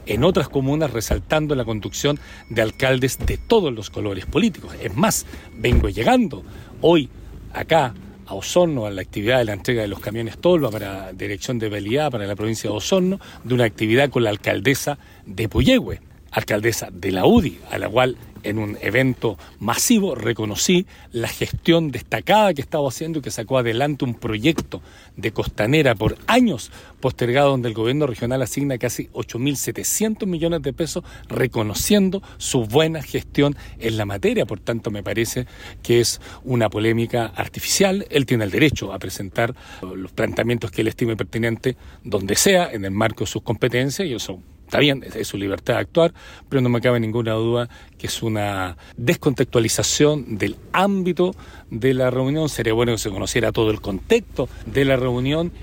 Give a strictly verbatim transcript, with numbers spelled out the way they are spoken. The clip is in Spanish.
en otras comunas, resaltando la conducción de alcaldes de todos los colores políticos. Es más, vengo llegando hoy acá a Osorno, a la actividad de la entrega de los camiones Tolva para dirección de vialidad para la provincia de Osorno, de una actividad con la alcaldesa de Puyehue, alcaldesa de la U D I, a la cual en un evento masivo reconocí la gestión destacada que estaba haciendo y que sacó adelante un proyecto de costanera por años postergado, donde el gobierno regional asigna casi ocho mil setecientos millones de pesos, reconociendo su buena gestión en la materia. Por tanto, me parece que es una polémica artificial. Él tiene el derecho a presentar los planteamientos que él estime pertinente donde sea, en el marco de sus competencias, y eso está bien, es su libertad de actuar, pero no me cabe ninguna duda que es una descontextualización del ámbito de la reunión. Sería bueno que se conociera todo el contexto de la reunión.